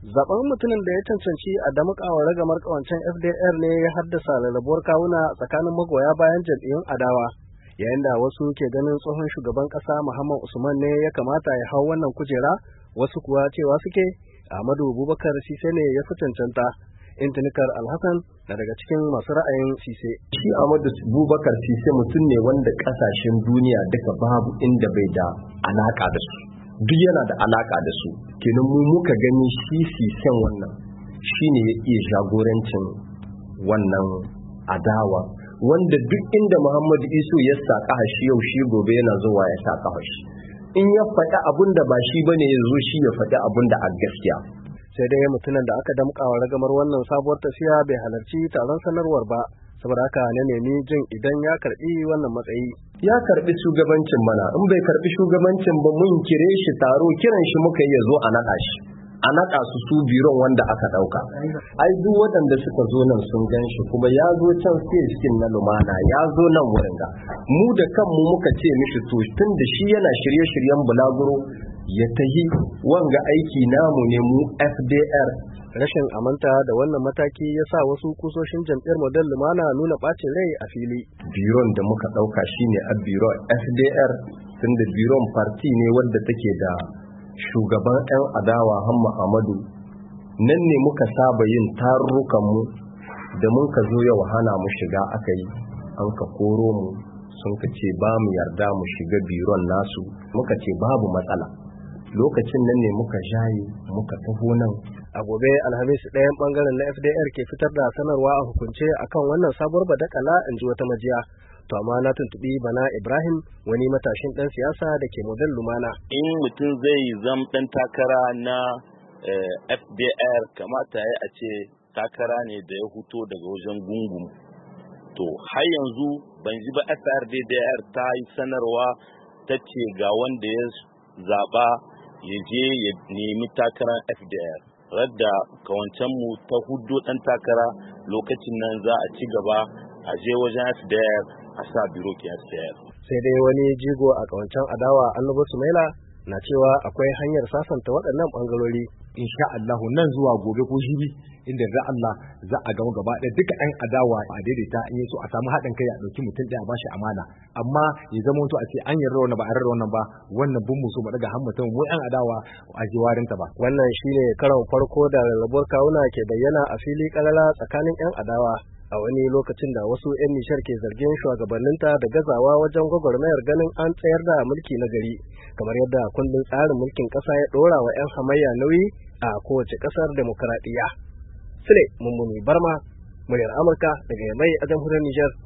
Zaben mutumin da ya cancanci a damƙawa ragamar ƙawancen FDR ne ya haddasa rarrabuwar kawuna tsakanin magoya bayan jam'iyyun adawa, yayin da wasu ke ganin tsohon shugaban ƙasa Muhammad Usman ne ya kamata ya hau wannan kujera, wasu kuwa cewa suke Ahmadu Bubakar Sise ne ya fi cancanta. Intinikar Alhassan na daga cikin masu ra'ayin Sise. Shi Ahmadu Bubakar Sise mutum ne wanda ƙasashen duniya duka babu inda bai da alaƙa da su. Duk yana da alaka da su, kenan mu muka gani shi Sisen wannan shine ya iya jagorancin wannan adawa, wanda duk inda Muhammadu Isu ya saka shi yau shi gobe yana zuwa ya saka shi. In ya faɗi abun da ba shi bane ya zo shi ya faɗi abun da a gaskiya. Sai dai mutumin da aka damƙawa ragamar wannan sabuwar tafiya bai halarci taron sanarwar ba, saboda haka na nemi jin idan ya karɓi wannan matsayi. Ya karɓi shugabancin mana, in bai karɓi shugabancin ba mun kire shi taro, kiran shi muka yi ya zo a naɗa shi. A naɗa su biron wanda aka ɗauka. Ai duk waɗanda suka zo nan sun gan shi, kuma ya zo can skin na lumana, ya zo nan wurin ga. Mu da kanmu muka ce mishi to tun da shi yana shirye-shiryen bulaguro ya tahi wanga aiki namu ne mu FDR. Rashin amanta da wannan mataki ya sa wasu kusoshin jam'iyyar Model Lumana nuna ɓacin rai a fili. Biron da muka ɗauka shine a biron FDR, tunda biron parti ne wadda take da shugaban 'yan adawa Hamma Ahmadu. Nan ne muka saba yin tarurrukanmu da mun ka zo yau hana mu shiga aka yi, an ka koro mu sun ka ce ba mu yarda mu shiga biron nasu, muka ce babu matsala. Lokacin nan ne muka jaye muka taho nan. A gobe Alhamis ɗayan ɓangaren na FDR ke fitar da sanarwa a hukunce akan wannan sabuwar badakala, in ji wata majiya. To amma na tuntuɓi Bana Ibrahim, wani matashin ɗan siyasa da ke Model Lumana. In mutum zai zama ɗan takara na FDR kamata ya a ce takara ne da ya huto daga wajen gungun. To har yanzu ban ji ba FRDDR ta yi sanarwa ta ce ga wanda ya zaɓa ya je ya nemi takarar FDR. Radda kawancenmu ta hudo ɗan takara lokacin nan za a ci gaba a je wajen FDR a sa biro ke FDR. Sai dai wani jigo a kawancen adawa Annabi Sumaila na cewa akwai hanyar sasanta waɗannan ɓangarori. Insha Allah nan zuwa gobe ko jibi inda da Allah za a gama gaba ɗaya duka ɗan adawa a daidaita in so a samu haɗin kai a ɗauki mutum ɗaya a bashi amana, amma ya zama to a ce an yarda wannan ba a yarda wannan ba, wannan bin mu so mu daga mutum mu ɗan adawa a jiwarinta ba. Wannan shine karon farko da rarrabuwar kawuna ke bayyana a fili kalala tsakanin 'yan adawa, a wani lokacin da wasu 'yan nishar ke zargin shugabanninta da gazawa wajen gwagwarmayar ganin an tsayar da mulki na gari, kamar yadda kundin tsarin mulkin ƙasa ya ɗora wa 'yan hamayya nauyi a kowace ƙasar demokuraɗiyya. Sule Mummuni Barma, muryar Amurka daga Yamai a jamhuriyar Nijar.